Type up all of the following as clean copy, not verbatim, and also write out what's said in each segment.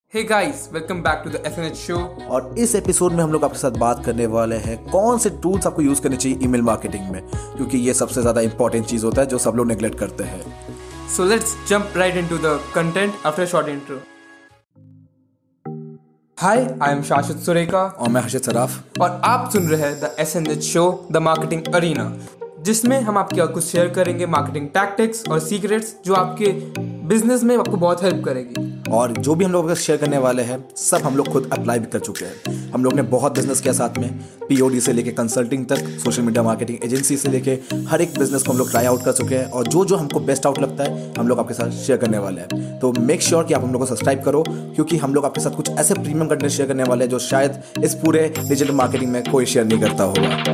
Hey guys, welcome back to the SNH show. और इस episode में हम लोग आपके साथ बात करने वाले हैं कौन से टूल्स आपको यूज करने चाहिए ईमेल मार्केटिंग में, क्योंकि ये सबसे ज्यादा इंपॉर्टेंट चीज होता है जो सब लोग नेग्लेक्ट करते हैं। So let's jump right into the content after short intro. Hi, I am Shashwat Surekha और मैं हर्षित सराफ और आप सुन रहे हैं the SNH show the marketing arena, जिसमें हम आपके कुछ शेयर करेंगे मार्केटिंग टैक्टिक्स और सीक्रेट्स जो आपके बिजनेस में आपको बहुत हेल्प करेगी। और जो भी हम लोग शेयर करने वाले हैं सब हम लोग खुद अप्लाई भी कर चुके हैं। हम लोग ने बहुत बिजनेस किया साथ में, पीओडी से लेके कंसल्टिंग तक, सोशल मीडिया मार्केटिंग एजेंसी से लेके हर एक बिजनेस को हम लोग ट्राई आउट कर चुके हैं। और जो जो हमको बेस्ट आउट लगता है हम लोग आपके साथ शेयर करने वाले हैं। तो मेक श्योर कि आप हम लोग को सब्सक्राइब करो, क्योंकि हम लोग आपके साथ कुछ ऐसे प्रीमियम कंटेंट शेयर करने वाले हैं जो शायद इस पूरे डिजिटल मार्केटिंग में कोई शेयर नहीं करता होगा।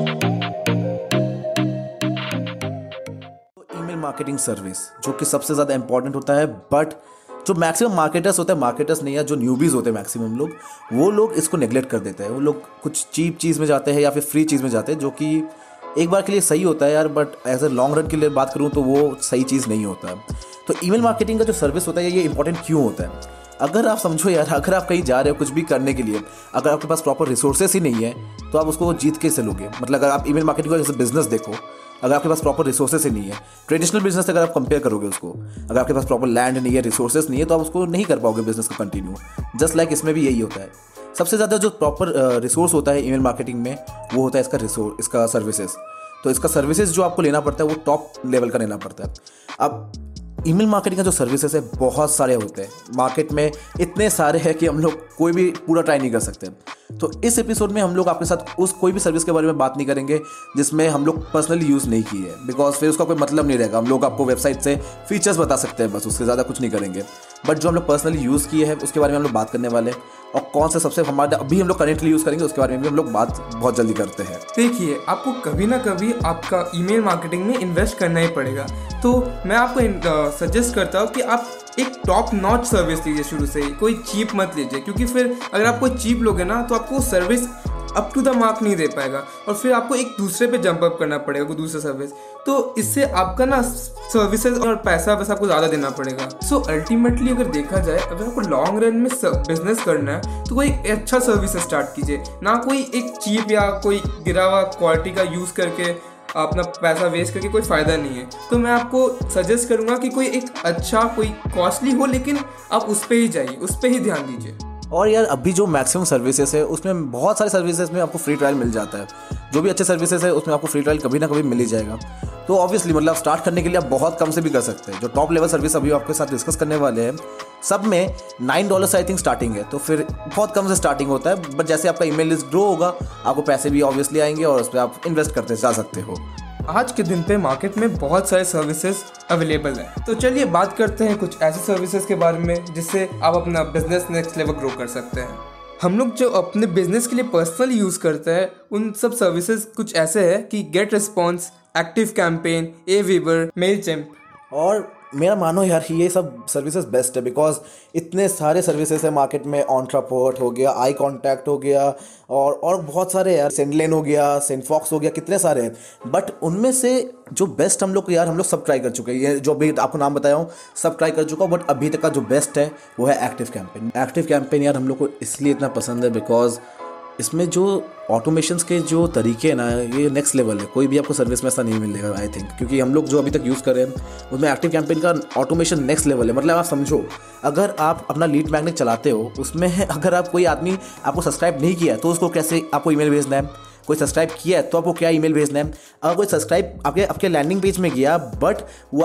ईमेल मार्केटिंग सर्विस जो कि सबसे ज़्यादा इंपॉर्टेंट होता है, बट जो मैक्सिमम मार्केटर्स होते हैं, मार्केटर्स नहीं है, जो न्यूबीज होते हैं मैक्सिमम लोग, वो लोग इसको नेग्लेक्ट कर देते हैं। वो लोग कुछ चीप चीज़ में जाते हैं या फिर फ्री चीज़ में जाते हैं, जो कि एक बार के लिए सही होता है यार, but as a long run के लिए बात करूँ तो वो सही चीज़ नहीं होता है। तो ईमेल मार्केटिंग का जो सर्विस होता है ये इंपॉर्टेंट क्यों होता है? अगर आप समझो यार, अगर आप कहीं जा रहे हो कुछ भी करने के लिए, अगर आपके पास प्रॉपर रिसोर्सेस ही नहीं है तो आप उसको जीत कैसे लोगे? मतलब अगर आप ईमेल मार्केटिंग को जैसे बिजनेस देखो, अगर आपके पास प्रॉपर रिसोर्सेस ही नहीं है, ट्रेडिशनल बिजनेस से अगर आप कंपेयर करोगे उसको, अगर आपके पास प्रॉपर लैंड नहीं है, रिसोर्सेस नहीं है, तो आप उसको नहीं कर पाओगे बिजनेस को कंटिन्यू। जस्ट लाइक इसमें भी यही होता है। सबसे ज़्यादा जो प्रॉपर रिसोर्स होता है ईमेल मार्केटिंग में वो होता है इसका सर्विसेज। तो इसका सर्विसेज जो आपको लेना पड़ता है वो टॉप लेवल का लेना पड़ता है। अब ईमेल मार्केटिंग का जो सर्विसेज है बहुत सारे होते हैं, मार्केट में इतने सारे हैं कि हम लोग कोई भी पूरा ट्राई नहीं कर सकते। तो इस एपिसोड में हम लोग आपके साथ उस कोई भी सर्विस के बारे में बात नहीं करेंगे जिसमें हम लोग पर्सनली यूज़ नहीं की है, बिकॉज फिर उसका कोई मतलब नहीं रहेगा। हम लोग आपको वेबसाइट से फीचर्स बता सकते हैं बस, उससे ज़्यादा कुछ नहीं करेंगे। बट जो हम लोग पर्सनली यूज़ किए हैं उसके बारे में हम लोग बात करने वाले हैं, और कौन से सबसे हमारे अभी हम लोग करेंटली यूज़ करेंगे उसके बारे में भी हम लोग बात बहुत जल्दी करते हैं। देखिए, आपको कभी ना कभी आपका ईमेल मार्केटिंग में इन्वेस्ट करना ही पड़ेगा। तो मैं आपको सजेस्ट करता हूँ कि आप एक टॉप नॉच सर्विस लीजिए शुरू से ही, कोई चीप मत लीजिए, क्योंकि फिर अगर आप कोई चीप लोगे ना तो आपको service up to the mark नहीं दे पाएगा और फिर आपको एक दूसरे पे जंप अप करना पड़ेगा, कोई दूसरा सर्विस। तो इससे आपका ना सर्विसेज और पैसा बस आपको ज़्यादा देना पड़ेगा। सो अल्टीमेटली अगर देखा जाए, अगर आपको लॉन्ग रन में बिजनेस करना है तो कोई अच्छा सर्विस स्टार्ट कीजिए, ना कोई एक चीप या कोई गिरा हुआ क्वालिटी का यूज़ करके अपना पैसा वेस्ट करके कोई फ़ायदा नहीं है। तो मैं आपको सजेस्ट करूँगा कि कोई एक अच्छा, कोई कॉस्टली हो, लेकिन आप उस पर ही जाइए, उस पर ही ध्यान दीजिए। और यार अभी जो मैक्सिमम सर्विसेज है उसमें बहुत सारे सर्विसेज में आपको फ्री ट्रायल मिल जाता है। जो भी अच्छे सर्विसेज है उसमें आपको फ्री ट्रायल कभी ना कभी मिल ही जाएगा। तो ऑब्वियसली मतलब स्टार्ट करने के लिए आप बहुत कम से भी कर सकते हैं। जो टॉप लेवल सर्विस अभी आपके साथ डिस्कस करने वाले हैं सब में $9 से आई थिंक स्टार्टिंग है, तो फिर बहुत कम से स्टार्टिंग होता है। बट जैसे आपका ईमेल लिस्ट ग्रो होगा आपको पैसे भी ऑब्वियसली आएंगे और उस पर आप इन्वेस्ट करते जा सकते हो। आज के दिन पे मार्केट में बहुत सारे सर्विसेज अवेलेबल हैं। तो चलिए बात करते हैं कुछ ऐसे सर्विसेज के बारे में जिससे आप अपना बिजनेस नेक्स्ट लेवल ग्रो कर सकते हैं। हम लोग जो अपने बिजनेस के लिए पर्सनली यूज़ करते हैं उन सब सर्विसेज कुछ ऐसे हैं कि Get Response, Active Campaign, AWeber, Mailchimp. और मेरा मानो यार ये सब सर्विसेज बेस्ट है, बिकॉज इतने सारे सर्विसेज है मार्केट में। ऑन्ट्रापोर्ट हो गया, आई कॉन्टैक्ट हो गया, और बहुत सारे यार, सेंडलेन हो गया, सेंडफॉक्स हो गया, कितने सारे हैं। बट उनमें से जो बेस्ट हम लोग सब ट्राई कर चुके हैं। ये जो भी आपको नाम बताया हूँ सब ट्राई कर चुका हूँ, बट अभी तक का जो बेस्ट है वो है एक्टिव कैंपेन। एक्टिव कैंपेन यार हम लोग को इसलिए इतना पसंद है बिकॉज इसमें जो ऑटोमेशंस के जो तरीके हैं ना, ये नेक्स्ट लेवल है। कोई भी आपको सर्विस में ऐसा नहीं मिलेगा आई थिंक, क्योंकि हम लोग जो अभी तक यूज़ कर रहे हैं उसमें एक्टिव कैंपेन का ऑटोमेशन नेक्स्ट लेवल है। मतलब आप समझो, अगर आप अपना लीड मैग्नेट चलाते हो उसमें अगर आप कोई आदमी आपको सब्सक्राइब नहीं किया है तो उसको कैसे आपको ईमेल भेजना है, कोई सब्सक्राइब किया है तो आपको क्या ईमेल भेजना है। अगर कोई सब्सक्राइब आपके लैंडिंग पेज में गया बट वो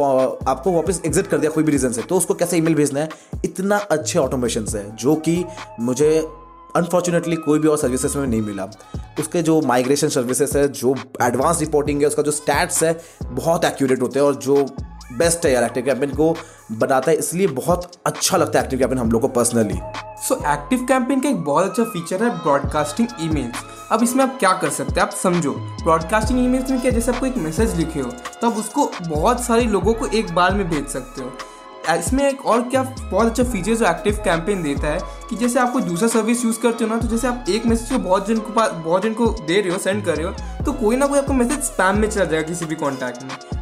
आपको वापस एग्जिट कर दिया कोई भी रीज़न से, तो उसको कैसे ईमेल भेजना है। इतना अच्छे ऑटोमेशंस है जो कि मुझे अनफॉर्चुनेटली कोई भी और सर्विसेज में नहीं मिला। उसके जो माइग्रेशन सर्विसेज है, जो एडवांस रिपोर्टिंग है, उसका जो स्टैट्स है बहुत एक्यूरेट होते हैं, और जो बेस्ट है यार एक्टिव कैंपेन को बताता है, इसलिए बहुत अच्छा लगता है एक्टिव कैंपेन हम लोग को पर्सनली। सो एक्टिव कैंपेन का एक बहुत अच्छा फीचर है ब्रॉडकास्टिंग ईमेल्स। अब इसमें आप क्या कर सकते हैं, आप समझो। ब्रॉडकास्टिंग ईमेल्स में क्या, जैसे आपको एक मैसेज लिखे हो तो आप उसको बहुत सारे लोगों को एक बार में भेज सकते हो। इसमें एक और क्या बहुत अच्छा फीचर जो एक्टिव कैंपेन देता है कि जैसे आप कोई दूसरा सर्विस यूज़ करते हो ना, तो जैसे आप एक मैसेज को बहुत जन को दे रहे हो, सेंड कर रहे हो, तो कोई ना कोई आपका मैसेज स्पैम में चला जाएगा किसी भी कॉन्टैक्ट में।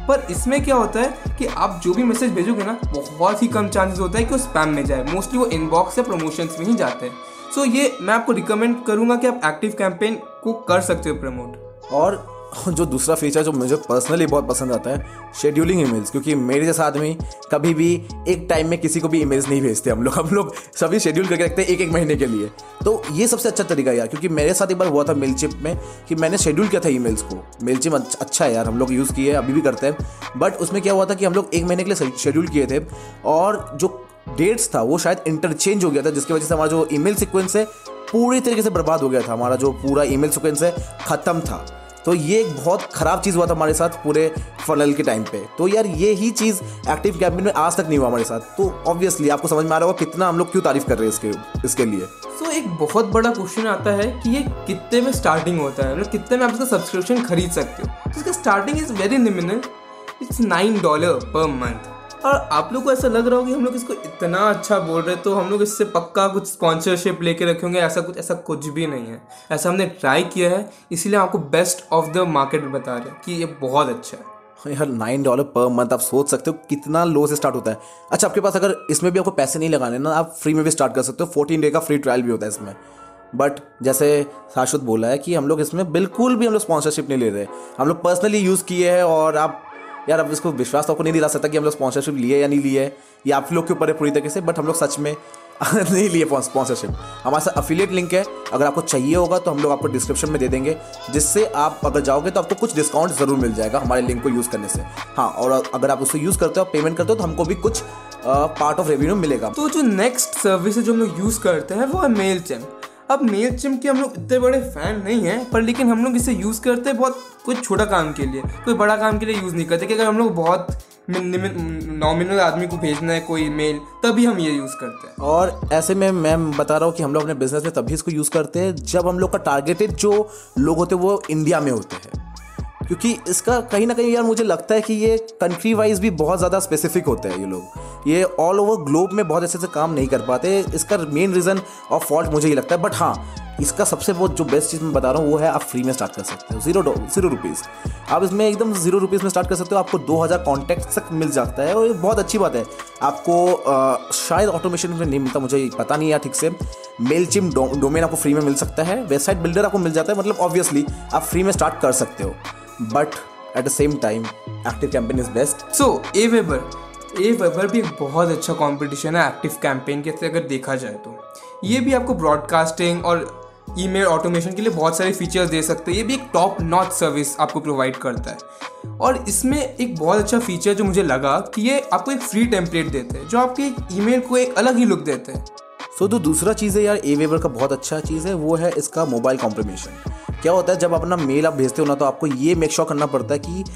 पर इसमें क्या होता है कि आप जो भी मैसेज भेजोगे ना, बहुत ही कम चांसेस होता है कि वो स्पैम में जाए। मोस्टली वो इनबॉक्स या प्रमोशंस में ही जाते हैं। सो ये मैं आपको रिकमेंड करूँगा कि आप एक्टिव कैंपेन को कर सकते हो प्रमोट। और जो दूसरा फीचर जो मुझे पर्सनली बहुत पसंद आता है, शेड्यूलिंग ईमेल्स। क्योंकि मेरे जैसा आदमी कभी भी एक टाइम में किसी को भी ईमेल्स नहीं भेजते। हम लोग सभी शेड्यूल करके रखते हैं एक महीने के लिए। तो ये सबसे अच्छा तरीका है यार, क्योंकि मेरे साथ एक बार हुआ था मेलचिप में कि मैंने शेड्यूल किया था ईमेल्स को। मेलचिप अच्छा है यार, हम लोग यूज़ किए, अभी भी करते हैं। बट उसमें क्या हुआ था कि हम लोग 1 महीने के लिए शेड्यूल किए थे और जो डेट्स था वो शायद इंटरचेंज हो गया था, जिसकी वजह से हमारा जो ईमेल सीक्वेंस है पूरी तरीके से बर्बाद हो गया था। हमारा जो पूरा ईमेल सीक्वेंस है ख़त्म था। तो ये एक बहुत ख़राब चीज़ हुआ था हमारे साथ पूरे फनल के टाइम पे। तो यार ये ही चीज़ एक्टिव कैंपेन में आज तक नहीं हुआ हमारे साथ। तो ऑब्वियसली आपको समझ में आ रहा होगा कितना हम लोग क्यों तारीफ कर रहे हैं इसके लिए। सो एक बहुत बड़ा क्वेश्चन आता है कि ये कितने में स्टार्टिंग होता है, मतलब कितने में आप इसका सब्सक्रिप्शन खरीद सकते हो। तो इसका starting is very nominal, it's $9 per month. और आप लोग को ऐसा लग रहा होगा कि हम लोग इसको इतना अच्छा बोल रहे तो हम लोग इससे पक्का कुछ स्पॉन्सरशिप लेके रखेंगे। ऐसा कुछ भी नहीं है। ऐसा हमने ट्राई किया है, इसीलिए आपको बेस्ट ऑफ द मार्केट बता रहे हैं कि ये बहुत अच्छा है। यार $9 पर मंथ, आप सोच सकते हो कितना लो से स्टार्ट होता है। अच्छा, आपके पास अगर इसमें भी आपको पैसे नहीं लगाने ना, आप फ्री में भी स्टार्ट कर सकते हो। 14 डे का फ्री ट्रायल भी होता है इसमें। बट जैसे शाश्वत बोला है कि हम लोग इसमें बिल्कुल भी हम लोग स्पॉन्सरशिप नहीं ले रहे, हम लोग पर्सनली यूज़ किए हैं। और आप यार, अब इसको विश्वास तो आपको नहीं दिला सकता कि हम लोग स्पॉन्सरशिप लिए या नहीं लिए, ये आप लोग के ऊपर है पूरी तरीके से। बट हम लोग सच में नहीं लिए स्पॉन्सरशिप। हमारे साथ अफिलिएट लिंक है, अगर आपको चाहिए होगा तो हम लोग आपको डिस्क्रिप्शन में दे देंगे, जिससे आप अगर जाओगे तो आपको कुछ डिस्काउंट ज़रूर मिल जाएगा हमारे लिंक को यूज़ करने से। हाँ, और अगर आप उसको यूज़ करते हो, पेमेंट करते हो, तो हमको भी कुछ पार्ट ऑफ रेवेन्यू मिलेगा। तो जो नेक्स्ट सर्विस जो हम लोग यूज़ करते हैं वो है मेलचिम्प। अब मेलचिम्प के हम लोग इतने बड़े फ़ैन नहीं हैं, पर लेकिन हम लोग इसे यूज़ करते हैं बहुत कुछ छोटा काम के लिए, कोई बड़ा काम के लिए यूज़ नहीं करते। कि अगर हम लोग बहुत नॉमिनल आदमी को भेजना है कोई मेल, तभी हम ये यूज़ करते हैं। और ऐसे में मैं बता रहा हूँ कि हम लोग अपने बिजनेस में तभी इसको यूज़ करते हैं जब हम लोग का टारगेटेड जो लोग होते हैं वो इंडिया में होते हैं। क्योंकि इसका कहीं ना कहीं यार मुझे लगता है कि ये कंट्री वाइज भी बहुत ज़्यादा स्पेसिफिक होते हैं। ये लोग ये ऑल ओवर ग्लोब में बहुत अच्छे से काम नहीं कर पाते। इसका मेन रीज़न और फॉल्ट मुझे ये लगता है। बट हाँ, इसका सबसे बहुत जो बेस्ट चीज़ मैं बता रहा हूँ वो है आप फ्री में स्टार्ट कर सकते हो। ज़ीरो रुपीज़ आप इसमें एकदम $0 में स्टार्ट कर सकते हो। आपको 2000 कॉन्टैक्ट तक मिल जाता है और ये बहुत अच्छी बात है। आपको शायद ऑटोमेशन में नहीं मिलता, मुझे पता नहीं है ठीक से। मेलचिम्प डोमेन आपको फ्री में मिल सकता है, वेबसाइट बिल्डर आपको मिल जाता है। मतलब ऑब्वियसली आप फ्री में स्टार्ट कर सकते हो, but at the same time Active Campaign is best. So Aweber भी एक बहुत अच्छा कंपटीशन है एक्टिव कैंपेन के से अगर देखा जाए तो। ये भी आपको ब्रॉडकास्टिंग और ईमेल ऑटोमेशन के लिए बहुत सारे फीचर्स दे सकते हैं। ये भी एक टॉप नॉच सर्विस आपको प्रोवाइड करता है। और इसमें एक बहुत अच्छा फीचर जो मुझे लगा कि ये आपको एक फ्री टेम्पलेट देते हैं जो आपके ईमेल को एक अलग ही लुक देते हैं। तो दूसरा चीज़ है यार Aweber का बहुत अच्छा चीज़ है, वो है इसका मोबाइल कॉम्प्लीमेशन। क्या होता है जब अपना मेल आप भेजते हो ना, तो आपको ये मेक श्योर करना पड़ता है कि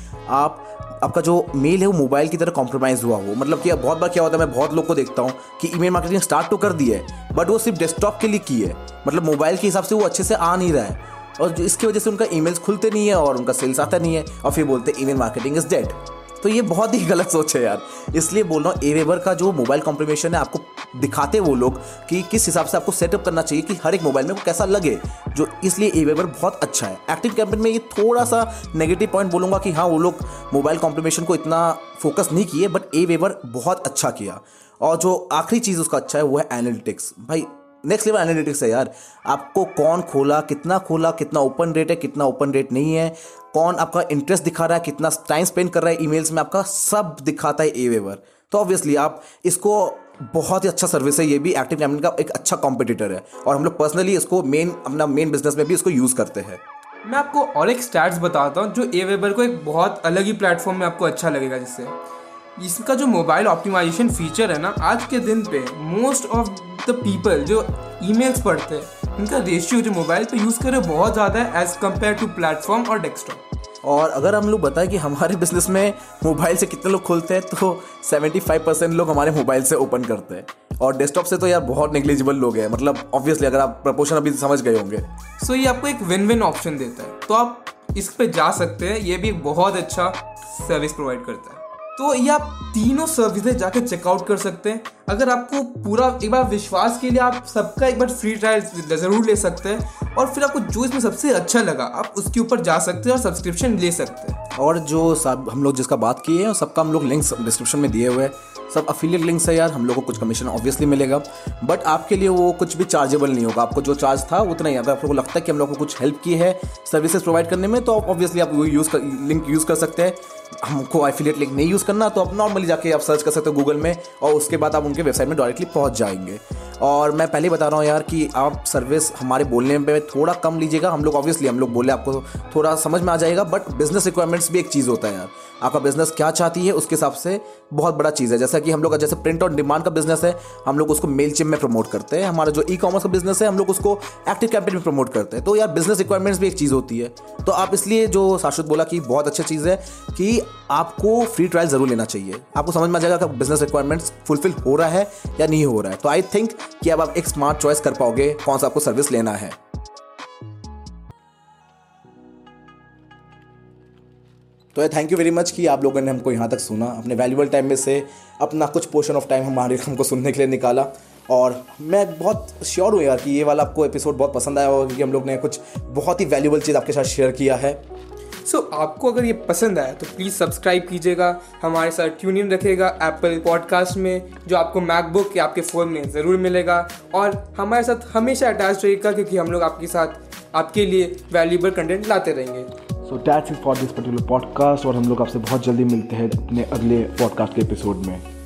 आपका जो मेल है वो मोबाइल की तरह कॉम्प्रोमाइज़ हुआ हो। मतलब कि बहुत बार क्या होता है, मैं बहुत लोग को देखता हूँ कि ईमेल मार्केटिंग स्टार्ट तो कर दी है बट वो सिर्फ डेस्कटॉप के लिए की है। मतलब मोबाइल के हिसाब से वो अच्छे से आ नहीं रहा है और इसकी वजह से उनका ईमेल्स खुलते नहीं है और उनका सेल्स आता नहीं है और फिर बोलते ईमेल मार्केटिंग इज डेड। तो ये बहुत ही गलत सोच है यार। इसलिए बोल रहा हूँ Aweber का जो मोबाइल कॉम्प्लीमेशन है आपको दिखाते वो लोग कि किस हिसाब से आपको सेटअप करना चाहिए कि हर एक मोबाइल में वो कैसा लगे, जो इसलिए Aweber बहुत अच्छा है। एक्टिव कैंपेन में ये थोड़ा सा नेगेटिव पॉइंट बोलूँगा कि हाँ, वो लोग मोबाइल कॉम्प्लीमेशन को इतना फोकस नहीं किए, बट Aweber बहुत अच्छा किया। और जो आखिरी चीज़ उसका अच्छा है वो है एनालिटिक्स। भाई नेक्स्ट लेवल एनालिटिक्स है यार। आपको कौन खोला, कितना ओपन रेट है, कितना ओपन रेट नहीं है, कौन आपका इंटरेस्ट दिखा रहा है, कितना टाइम स्पेंड कर रहा है ईमेल्स में, आपका सब दिखाता है Aweber। तो ऑब्वियसली आप इसको बहुत ही अच्छा सर्विस है। ये भी एक्टिव कैंपेन का एक अच्छा कॉम्पिटिटर है और हम लोग पर्सनली इसको अपना मेन बिजनेस में भी इसको यूज़ करते हैं। मैं आपको और एक स्टैट्स बताता हूँ जो Aweber को एक बहुत अलग ही प्लेटफॉर्म में आपको अच्छा लगेगा। जिससे इसका जो मोबाइल ऑप्टिमाइजेशन फीचर है ना, आज के दिन पे मोस्ट ऑफ द पीपल जो ईमेल्स पढ़ते हैं इनका रेशियो जो मोबाइल पे यूज़ करे बहुत ज़्यादा है एज़ कम्पेयर टू प्लेटफॉर्म और डेस्कटॉप। और अगर हम लोग बताएं कि हमारे बिजनेस में मोबाइल से कितने लोग खोलते हैं, तो 75% लोग हमारे मोबाइल से ओपन करते हैं और डेस्कटॉप से तो यार बहुत नेग्लिजिबल लोग हैं। मतलब ऑब्वियसली अगर आप प्रपोर्शन अभी समझ गए होंगे। सो ये आपको एक विन विन ऑप्शन देता है, तो आप इस पे जा सकते हैं। ये भी एक बहुत अच्छा सर्विस प्रोवाइड करता है। तो ये आप तीनों सर्विसेज जाके चेकआउट कर सकते हैं। अगर आपको पूरा एक बार विश्वास के लिए आप सबका एक बार फ्री ट्रायल ज़रूर ले सकते हैं और फिर आपको जो इसमें सबसे अच्छा लगा आप उसके ऊपर जा सकते हैं और सब्सक्रिप्शन ले सकते हैं। और जो सब हम लोग जिसका बात किए हैं सबका हम लोग लिंक्स डिस्क्रिप्शन में दिए हुए हैं, सब अफिलिएट लिंक्स है यार। हम लोग को कुछ कमीशन ऑब्वियसली मिलेगा, बट आपके लिए वो कुछ भी चार्जेबल नहीं होगा। आपको जो चार्ज था उतना ही। अगर आपको लगता है कि हम लोग को कुछ हेल्प की है सर्विसेज प्रोवाइड करने में, तो ऑब्वियसली आप वो लिंक यूज़ कर सकते हैं। हमको एफिलिएट लिंक नहीं यूज़ करना तो आप नॉर्मली जाके आप सर्च कर सकते हो गूगल में, और उसके बाद आप उनके वेबसाइट में डायरेक्टली पहुंच जाएंगे। और मैं पहले बता रहा हूँ यार कि आप सर्विस हमारे बोलने में थोड़ा कम लीजिएगा। हम लोग ऑब्वियसली हम लोग बोले आपको थोड़ा समझ में आ जाएगा, बट बिजनेस रिक्वायरमेंट्स भी एक चीज़ होता है यार। आपका बिजनेस क्या चाहती है उसके हिसाब से बहुत बड़ा चीज़ है। जैसा कि हम लोग जैसे प्रिंट ऑन डिमांड का बिजनेस है, हम लोग उसको मेलचिम्प में प्रमोट करते हैं। हमारा जो ई-कॉमर्स का बिजनेस है, हम लोग उसको एक्टिव कैंपेन में प्रमोट करते हैं। तो यार बिजनेस रिक्वायरमेंट्स भी एक चीज़ होती है। तो आप इसलिए जो शाश्वत बोला कि बहुत अच्छी चीज़ है कि आपको फ्री ट्रायल ज़रूर लेना चाहिए। आपको समझ में आ जाएगा कि बिजनेस रिक्वायरमेंट्स फुलफिल हो रहा है या नहीं हो रहा है। तो आई थिंक कि अब आप एक स्मार्ट चॉइस कर पाओगे कौन सा आपको सर्विस लेना है। तो थैंक यू वेरी मच कि आप लोगों ने हमको यहाँ तक सुना। अपने वैल्यूबल टाइम में से अपना कुछ पोर्शन ऑफ टाइम हमको सुनने के लिए निकाला। और मैं बहुत श्योर हूँ यार कि ये वाला आपको एपिसोड बहुत पसंद आया होगा, क्योंकि हम लोग ने कुछ बहुत ही वैल्यूबल चीज़ आपके साथ शेयर किया है। आपको अगर ये पसंद आया तो प्लीज़ सब्सक्राइब कीजिएगा, हमारे साथ ट्यून इन रखिएगा एप्पल पॉडकास्ट में, जो आपको मैकबुक या आपके फ़ोन में ज़रूर मिलेगा। और हमारे साथ हमेशा अटैच रहिएगा, क्योंकि हम लोग आपके साथ आपके लिए वैल्यूबल कंटेंट लाते रहेंगे। So that's it for this particular podcast, और हम लोग आपसे बहुत जल्दी मिलते हैं अपने अगले पॉडकास्ट के एपिसोड में।